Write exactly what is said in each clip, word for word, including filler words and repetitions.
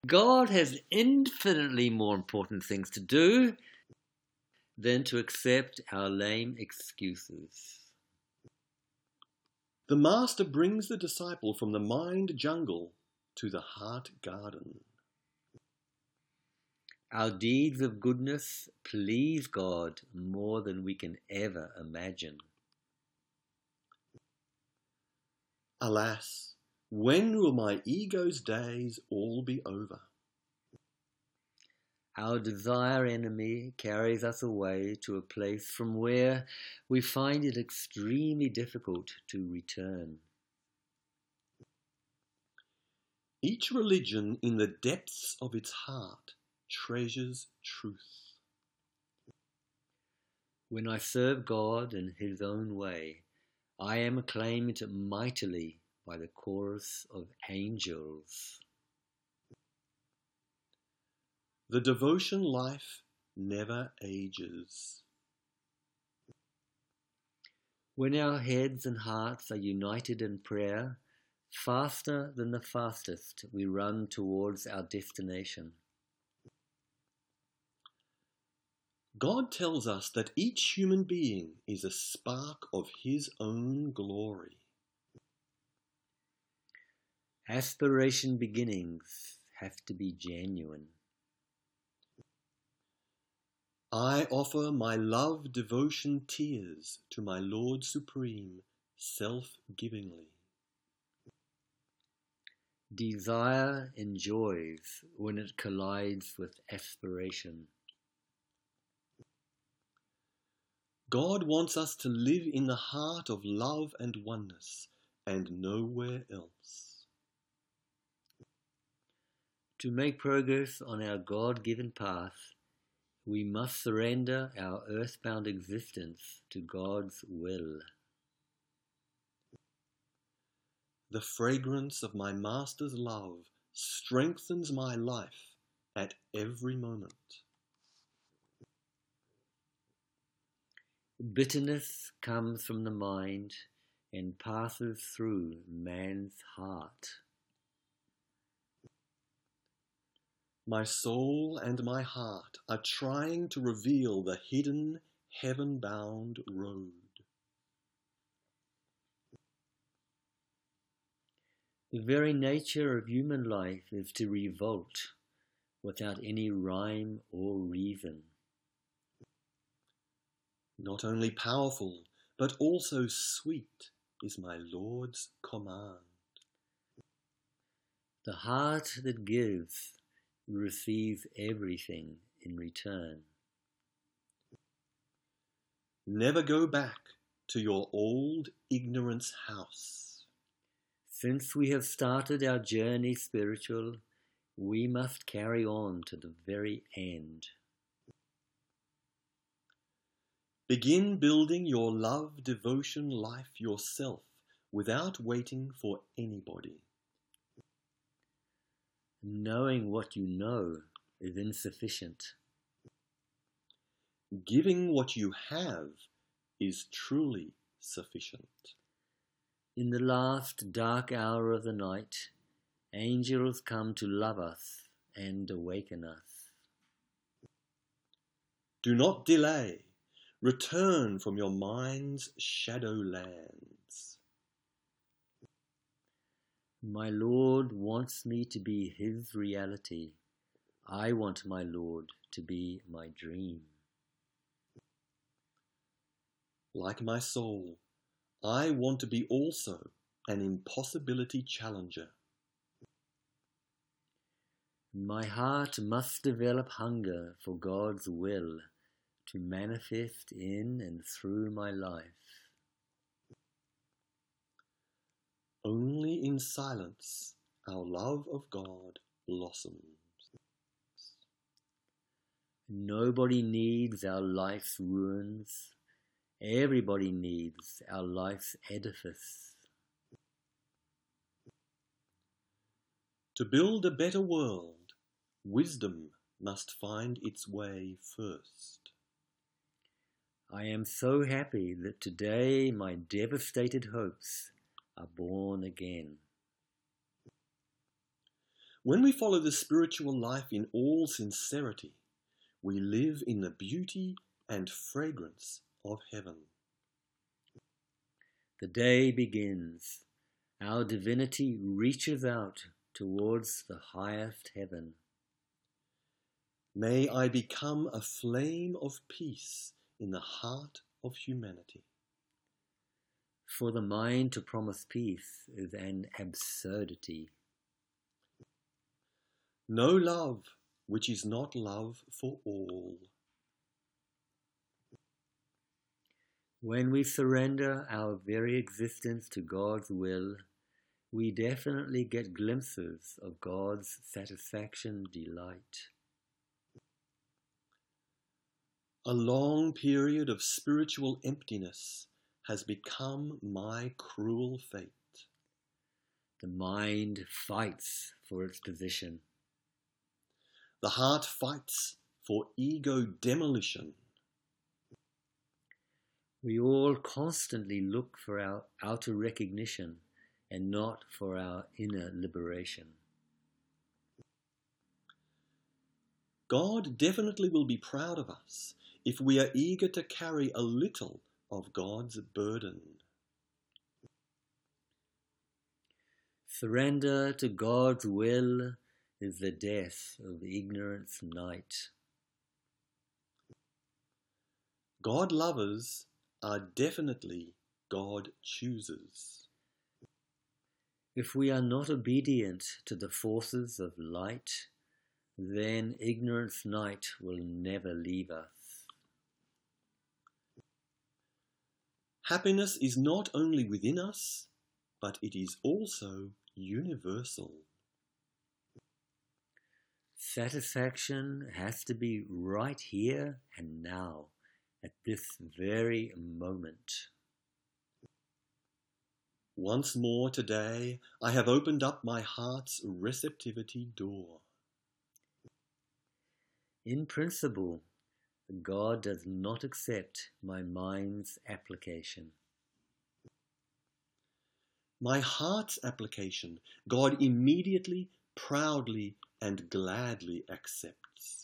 God has infinitely more important things to do than to accept our lame excuses. The Master brings the disciple from the mind jungle to the heart garden. Our deeds of goodness please God more than we can ever imagine. Alas, when will my ego's days all be over? Our desire enemy carries us away to a place from where we find it extremely difficult to return. Each religion in the depths of its heart treasures truth. When I serve God in His own way, I am acclaimed mightily by the chorus of angels. The devotion life never ages. When our heads and hearts are united in prayer, faster than the fastest we run towards our destination. God tells us that each human being is a spark of His own glory. Aspiration beginnings have to be genuine. I offer my love devotion tears to my Lord Supreme self-givingly. Desire enjoys when it collides with aspiration. God wants us to live in the heart of love and oneness and nowhere else. To make progress on our God-given path, we must surrender our earthbound existence to God's will. The fragrance of my Master's love strengthens my life at every moment. Bitterness comes from the mind and passes through man's heart. My soul and my heart are trying to reveal the hidden, heaven-bound road. The very nature of human life is to revolt without any rhyme or reason. Not only powerful, but also sweet is my Lord's command. The heart that gives receives everything in return. Never go back to your old ignorance house. Since we have started our journey spiritual, we must carry on to the very end. Begin building your love devotion life yourself without waiting for anybody. Knowing what you know is insufficient. Giving what you have is truly sufficient. In the last dark hour of the night, angels come to love us and awaken us. Do not delay. Return from your mind's shadow lands. My Lord wants me to be His reality. I want my Lord to be my dream. Like my soul, I want to be also an impossibility challenger. My heart must develop hunger for God's will to manifest in and through my life. Only in silence our love of God blossoms. Nobody needs our life's ruins. Everybody needs our life's edifice. To build a better world, wisdom must find its way first. I am so happy that today my devastated hopes are born again. When we follow the spiritual life in all sincerity, we live in the beauty and fragrance of heaven. The day begins. Our divinity reaches out towards the highest heaven. May I become a flame of peace in the heart of humanity. For the mind to promise peace is an absurdity. No love which is not love for all. When we surrender our very existence to God's will, we definitely get glimpses of God's satisfaction, delight. A long period of spiritual emptiness has become my cruel fate. The mind fights for its position. The heart fights for ego demolition. We all constantly look for our outer recognition and not for our inner liberation. God definitely will be proud of us if we are eager to carry a little of God's burden. Surrender to God's will is the death of ignorance night. God lovers are definitely God choosers. If we are not obedient to the forces of light, then ignorance night will never leave us. Happiness is not only within us, but it is also universal. Satisfaction has to be right here and now, at this very moment. Once more today, I have opened up my heart's receptivity door. In principle, God does not accept my mind's application. My heart's application, God immediately, proudly, and gladly accepts.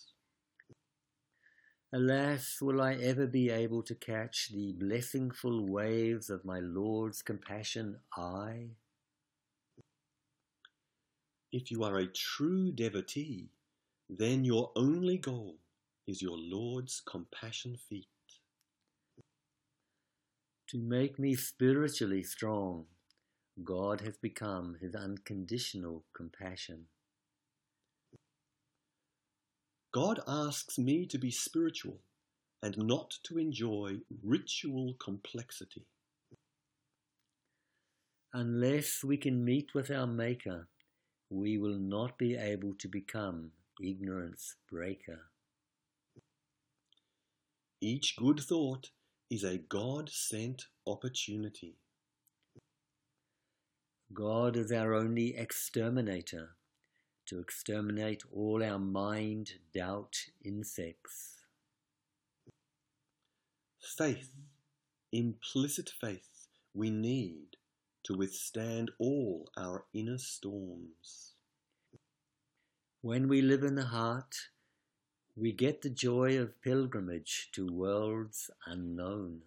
Alas, will I ever be able to catch the blessingful waves of my Lord's compassion, I? If you are a true devotee, then your only goal is your Lord's compassion feet. To make me spiritually strong, God has become his unconditional compassion. God asks me to be spiritual and not to enjoy ritual complexity. Unless we can meet with our Maker, we will not be able to become ignorance breaker. Each good thought is a God-sent opportunity. God is our only exterminator, to exterminate all our mind, doubt, insects. Faith, implicit faith, we need to withstand all our inner storms. When we live in the heart, we get the joy of pilgrimage to worlds unknown.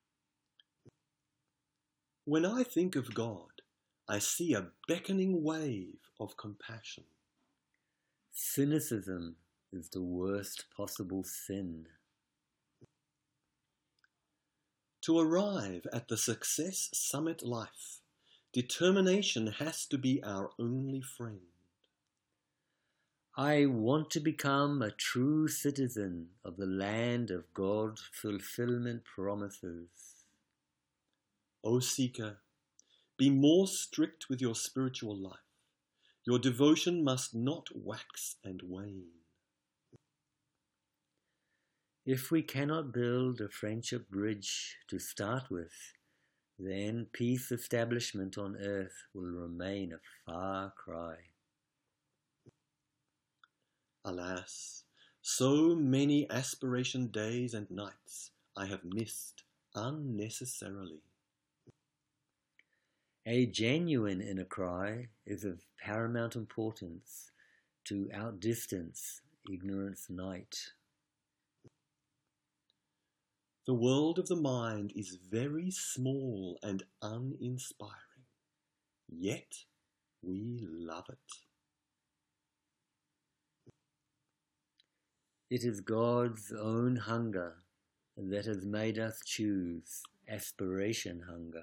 When I think of God, I see a beckoning wave of compassion. Cynicism is the worst possible sin. To arrive at the Success Summit life, determination has to be our only friend. I want to become a true citizen of the land of God's fulfillment promises. O seeker, be more strict with your spiritual life. Your devotion must not wax and wane. If we cannot build a friendship bridge to start with, then peace establishment on earth will remain a far cry. Alas, so many aspiration days and nights I have missed unnecessarily. A genuine inner cry is of paramount importance to outdistance ignorance night. The world of the mind is very small and uninspiring, yet we love it. It is God's own hunger that has made us choose aspiration hunger.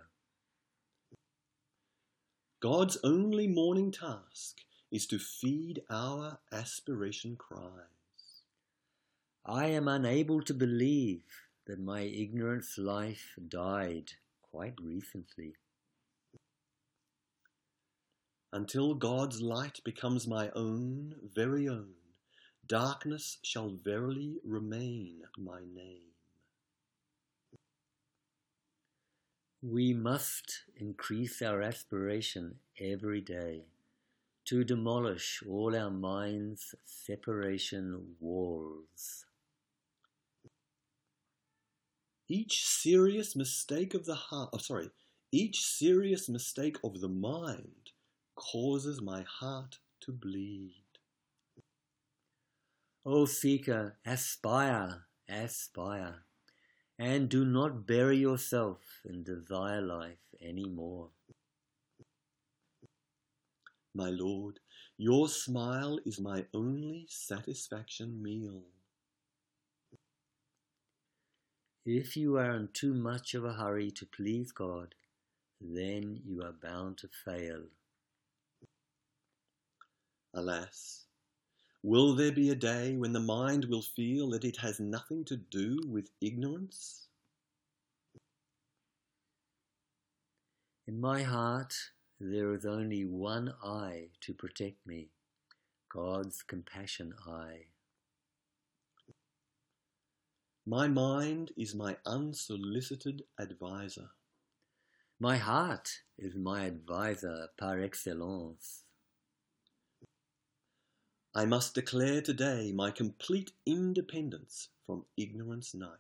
God's only morning task is to feed our aspiration cries. I am unable to believe that my ignorance life died quite recently. Until God's light becomes my own, very own, darkness shall verily remain my name. We must increase our aspiration every day to demolish all our mind's separation walls. Each serious mistake of the heart, oh, sorry, each serious mistake of the mind causes my heart to bleed. O seeker, aspire, aspire, and do not bury yourself in desire life any more. My Lord, your smile is my only satisfaction meal. If you are in too much of a hurry to please God, then you are bound to fail. Alas, will there be a day when the mind will feel that it has nothing to do with ignorance? In my heart, there is only one eye to protect me, God's compassion eye. My mind is my unsolicited advisor. My heart is my advisor par excellence. I must declare today my complete independence from ignorance night.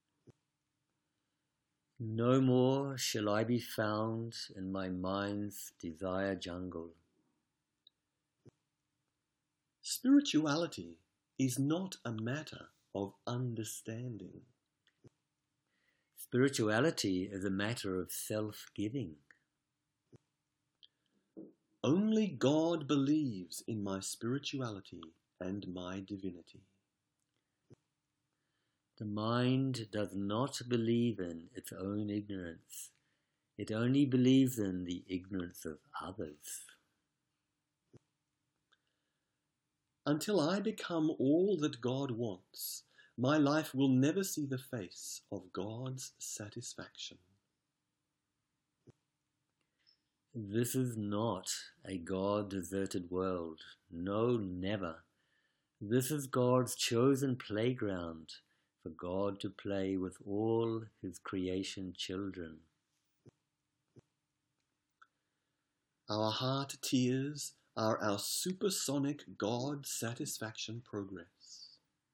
No more shall I be found in my mind's desire jungle. Spirituality is not a matter of understanding. Spirituality is a matter of self-giving. Only God believes in my spirituality and my divinity. The mind does not believe in its own ignorance. It only believes in the ignorance of others. Until I become all that God wants, my life will never see the face of God's satisfaction. This is not a God-deserted world. No, never. This is God's chosen playground for God to play with all his creation children. Our heart tears are our supersonic God satisfaction progress.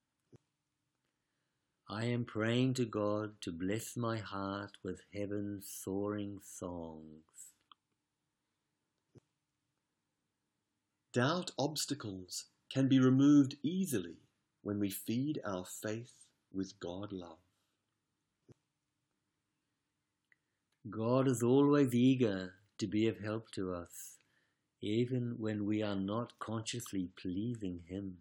I am praying to God to bless my heart with heaven's soaring songs. Doubt obstacles can be removed easily when we feed our faith with God love. God is always eager to be of help to us, even when we are not consciously pleasing him.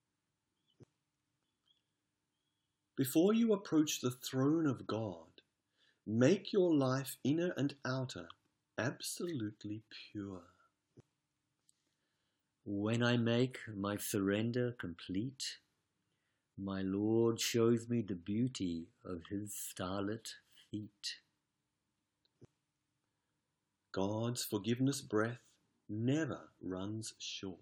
Before you approach the throne of God, make your life inner and outer absolutely pure. When I make my surrender complete, my Lord shows me the beauty of his starlit feet. God's forgiveness breath never runs short.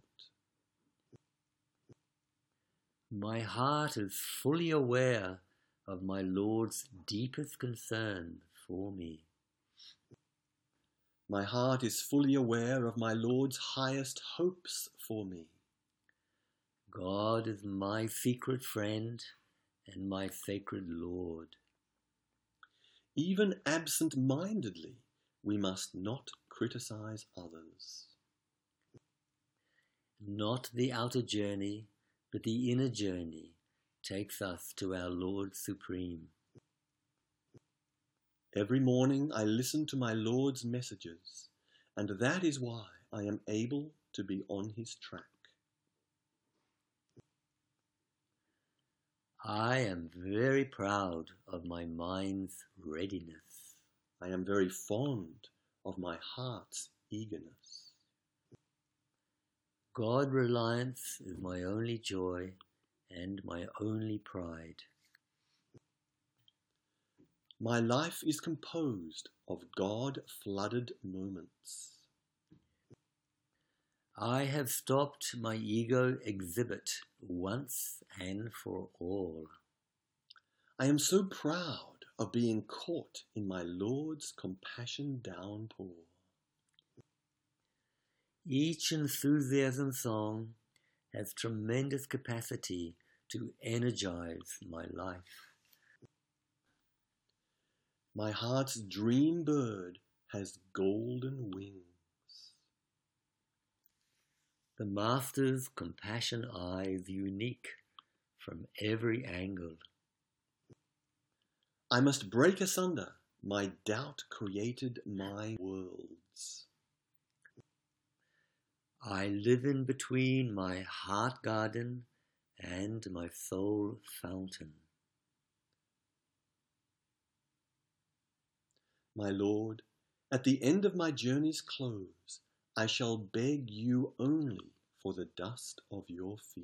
My heart is fully aware of my Lord's deepest concern for me. My heart is fully aware of my Lord's highest hopes for me. God is my secret friend and my sacred Lord. Even absent-mindedly, we must not criticize others. Not the outer journey, but the inner journey takes us to our Lord Supreme. Every morning I listen to my Lord's messages, and that is why I am able to be on his track. I am very proud of my mind's readiness. I am very fond of my heart's eagerness. God reliance is my only joy and my only pride. My life is composed of God-flooded moments. I have stopped my ego exhibit once and for all. I am so proud of being caught in my Lord's compassion downpour. Each enthusiasm song has tremendous capacity to energize my life. My heart's dream bird has golden wings. The Master's compassion eye is unique from every angle. I must break asunder my doubt-created mind worlds. I live in between my heart garden and my soul fountain. My Lord, at the end of my journey's close, I shall beg you only for the dust of your feet.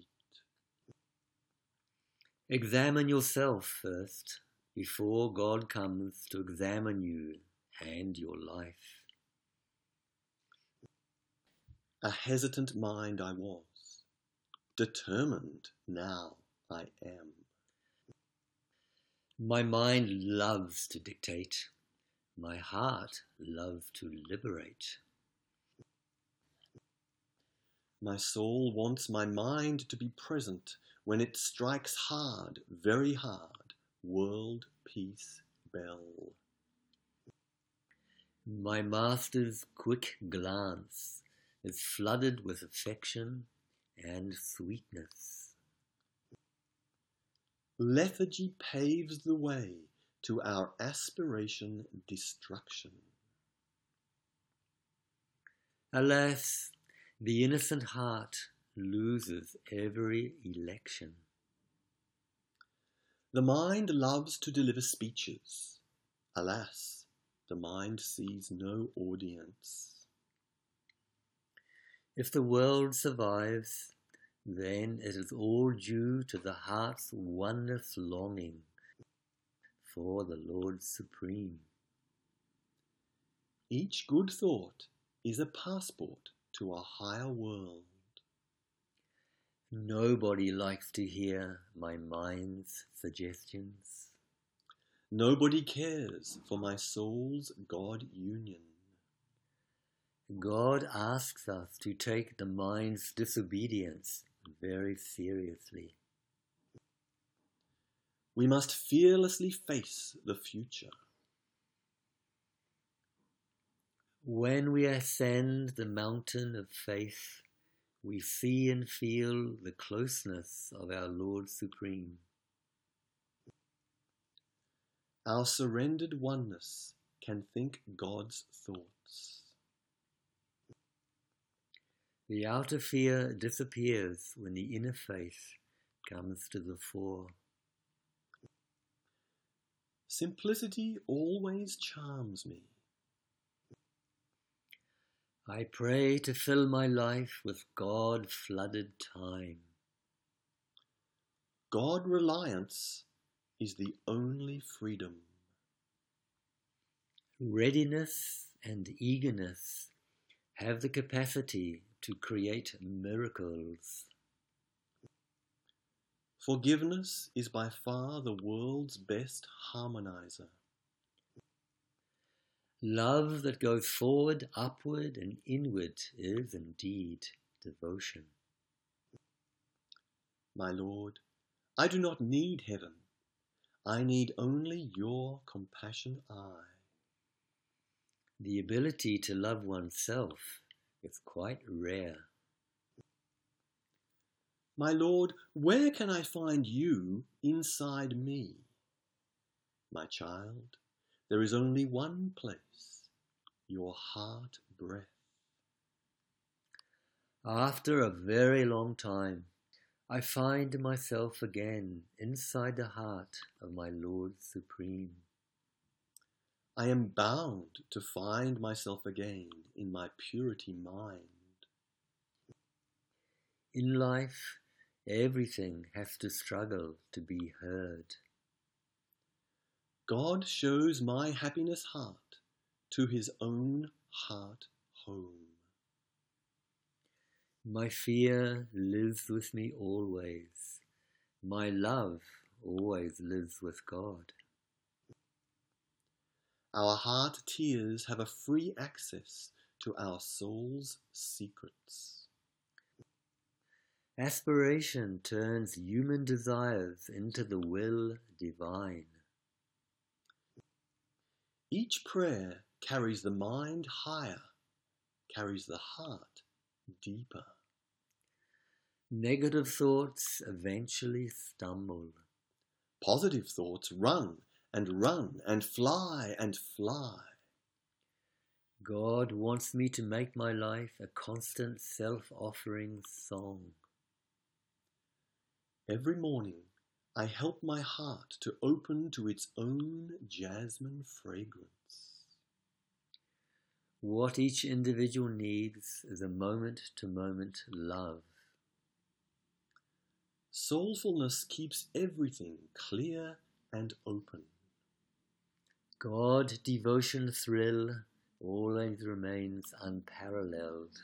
Examine yourself first, before God comes to examine you and your life. A hesitant mind I was, determined now I am. My mind loves to dictate. My heart loves to liberate. My soul wants my mind to be present when it strikes hard, very hard, world peace bell. My Master's quick glance is flooded with affection and sweetness. Lethargy paves the way to our aspiration destruction. Alas, the innocent heart loses every election. The mind loves to deliver speeches. Alas, the mind sees no audience. If the world survives, then it is all due to the heart's oneness longing for the Lord Supreme. Each good thought is a passport to a higher world. Nobody likes to hear my mind's suggestions. Nobody cares for my soul's God union. God asks us to take the mind's disobedience very seriously. We must fearlessly face the future. When we ascend the mountain of faith, we see and feel the closeness of our Lord Supreme. Our surrendered oneness can think God's thoughts. The outer fear disappears when the inner faith comes to the fore. Simplicity always charms me. I pray to fill my life with God-flooded time. God reliance is the only freedom. Readiness and eagerness have the capacity to create miracles. Forgiveness is by far the world's best harmonizer. Love that goes forward, upward, and inward is indeed devotion. My Lord, I do not need heaven. I need only your compassion eye. The ability to love oneself is quite rare. My Lord, where can I find you inside me? My child, there is only one place, your heart breath. After a very long time, I find myself again inside the heart of my Lord Supreme. I am bound to find myself again in my purity mind. In life, everything has to struggle to be heard. God shows my happiness heart to his own heart home. My fear lives with me always. My love always lives with God. Our heart tears have a free access to our soul's secrets. Aspiration turns human desires into the will divine. Each prayer carries the mind higher, carries the heart deeper. Negative thoughts eventually stumble. Positive thoughts run and run and fly and fly. God wants me to make my life a constant self-offering song. Every morning, I help my heart to open to its own jasmine fragrance. What each individual needs is a moment-to-moment love. Soulfulness keeps everything clear and open. God devotion thrill always remains unparalleled.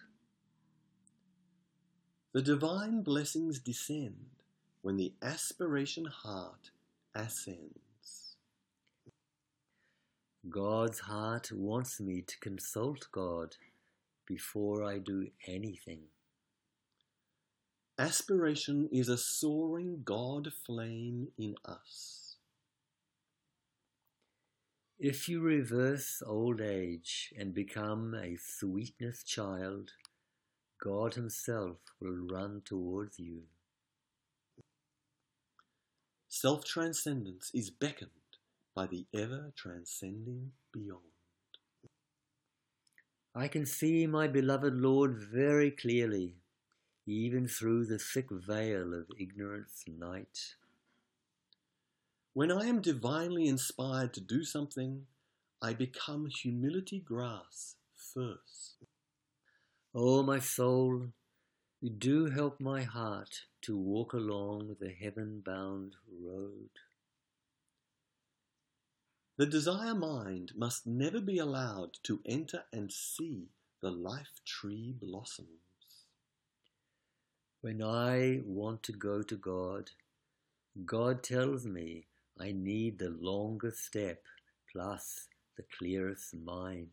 The divine blessings descend when the aspiration heart ascends. God's heart wants me to consult God before I do anything. Aspiration is a soaring God flame in us. If you reverse old age and become a sweetness child, God himself will run towards you. Self-transcendence is beckoned by the ever-transcending beyond. I can see my beloved Lord very clearly, even through the thick veil of ignorance night. When I am divinely inspired to do something, I become humility grass first. Oh, my soul, do help my heart to walk along the heaven-bound road. The desire mind must never be allowed to enter and see the life tree blossoms. When I want to go to God, God tells me I need the longest step plus the clearest mind.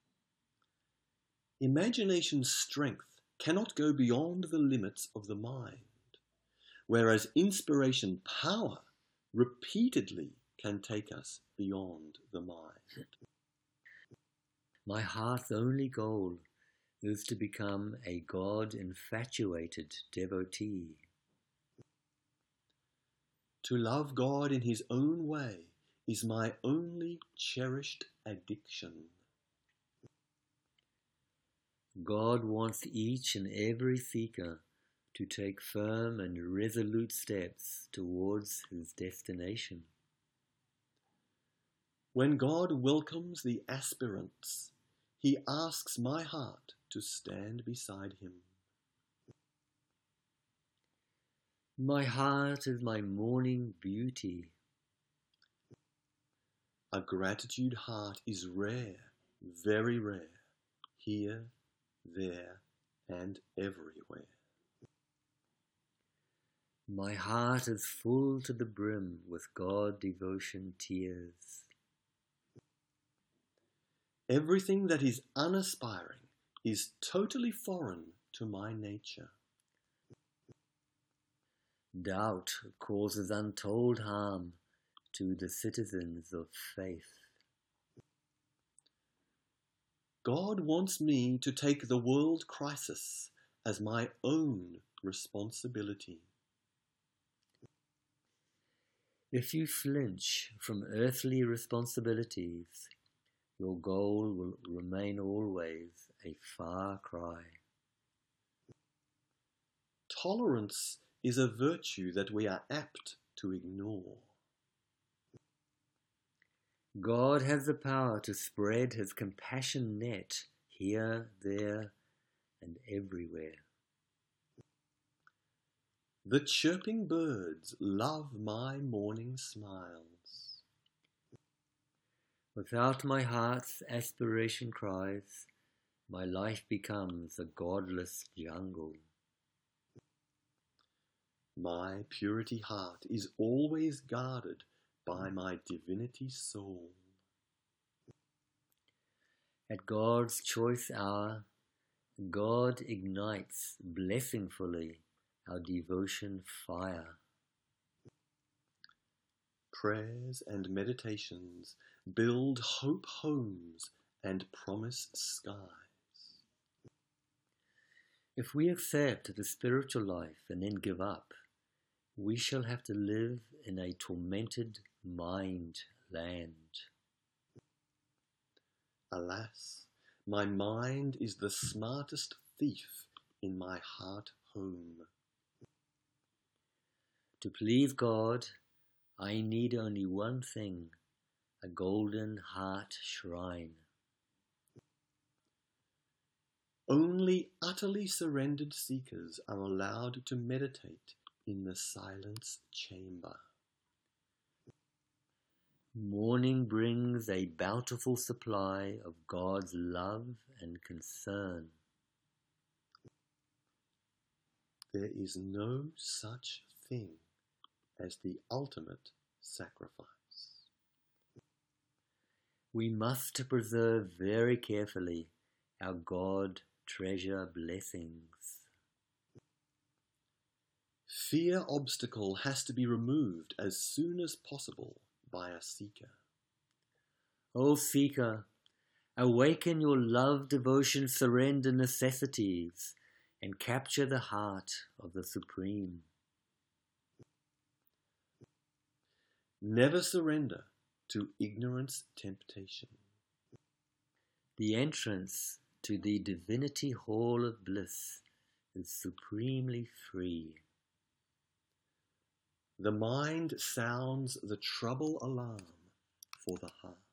Imagination's strength cannot go beyond the limits of the mind, whereas inspiration power repeatedly can take us beyond the mind. My heart's only goal is to become a God-infatuated devotee. To love God in his own way is my only cherished addiction. God wants each and every seeker to take firm and resolute steps towards his destination. When God welcomes the aspirants, he asks my heart to stand beside him. My heart is my morning beauty. A gratitude heart is rare, very rare, here, there, and everywhere. My heart is full to the brim with God devotion tears. Everything that is unaspiring is totally foreign to my nature. Doubt causes untold harm to the citizens of faith. God wants me to take the world crisis as my own responsibility. If you flinch from earthly responsibilities, your goal will remain always a far cry. Tolerance is a virtue that we are apt to ignore. God has the power to spread his compassion net here, there, and everywhere. The chirping birds love my morning smiles. Without my heart's aspiration cries, my life becomes a godless jungle. My purity heart is always guarded by my divinity soul. At God's choice hour, God ignites blessingfully our devotion fire. Prayers and meditations build hope homes and promise skies. If we accept the spiritual life and then give up, we shall have to live in a tormented mind land. Alas, my mind is the smartest thief in my heart home. To please God, I need only one thing, a golden heart shrine. Only utterly surrendered seekers are allowed to meditate in the silence chamber. Morning brings a bountiful supply of God's love and concern. There is no such thing as the ultimate sacrifice. We must preserve very carefully our God treasure blessings. Fear obstacle has to be removed as soon as possible by a seeker. O seeker, awaken your love, devotion, surrender necessities and capture the heart of the Supreme. Never surrender to ignorance temptation. The entrance to the divinity hall of bliss is supremely free. The mind sounds the trouble alarm for the heart.